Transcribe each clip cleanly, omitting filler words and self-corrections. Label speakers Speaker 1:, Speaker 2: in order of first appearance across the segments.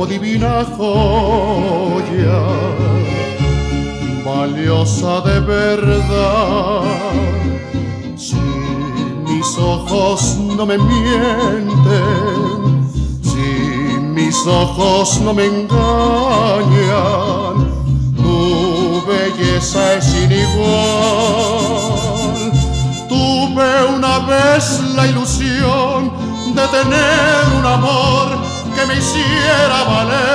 Speaker 1: como divina joya, valiosa de verdad. Si mis ojos no me mienten, si mis ojos no me engañan, tu belleza es sin igual. Tuve una vez la ilusión de tener un amor que me hiciera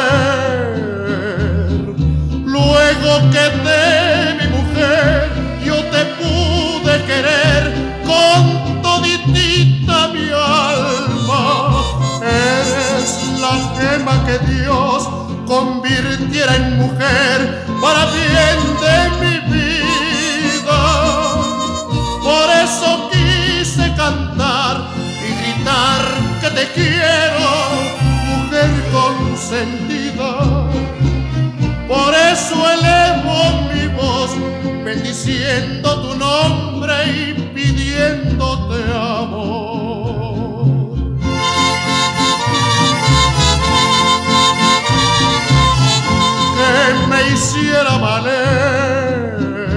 Speaker 1: valer. Luego que te, mi mujer, yo te pude querer con toditita mi alma. Eres la gema que Dios convirtiera en mujer para bien de mi vida. Por eso quise cantar y gritar que te quiero, mujer consentida. Por eso elevo mi voz bendiciendo tu nombre y pidiéndote amor. Que me hiciera valer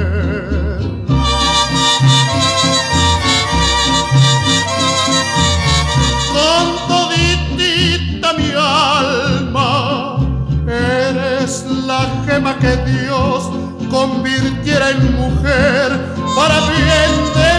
Speaker 1: con toditita mi alma. Eres la gema que Dios convirtiera en mujer para bien de